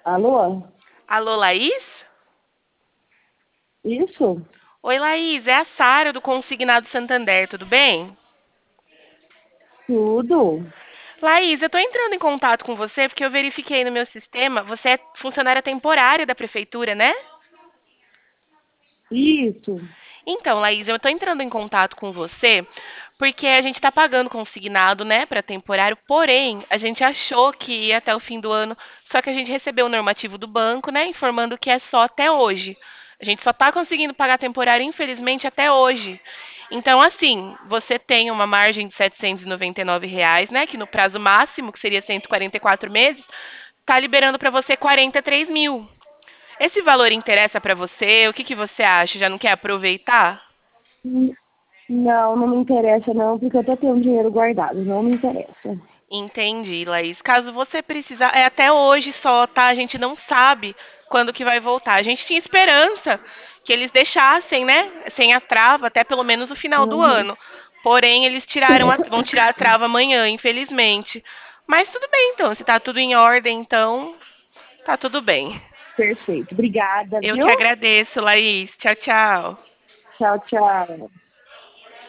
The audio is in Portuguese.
Alô? Alô, Laís? Isso? Oi, Laís, é a Sara do Consignado Santander, tudo bem? Tudo? Laís, eu tô entrando em contato com você porque eu verifiquei no meu sistema, você é funcionária temporária da prefeitura, né? Isso? Então, Laís, eu tô entrando em contato com você porque a gente tá pagando consignado, né, para temporário, porém, a gente achou que ia até o fim do ano, só que a gente recebeu o normativo do banco, né, informando que é só até hoje. A gente só tá conseguindo pagar temporário, infelizmente, até hoje. Então, assim, você tem uma margem de R$ 799, né, que no prazo máximo, que seria 144 meses, tá liberando para você 43 mil. Esse valor interessa para você? O que que você acha? Já não quer aproveitar? N- Não, não me interessa não, porque eu tô tendo dinheiro guardado, não me interessa. Entendi, Laís. Caso você precisar, é até hoje só, tá? A gente não sabe quando que vai voltar. A gente tinha esperança que eles deixassem, né, sem a trava até pelo menos o final do Uhum. ano. Porém, eles vão tirar a trava amanhã, infelizmente. Mas tudo bem, então. Se tá tudo em ordem, então tá tudo bem. Perfeito. Obrigada, Eu que viu? agradeço, Laís. Tchau, tchau. Tchau, tchau.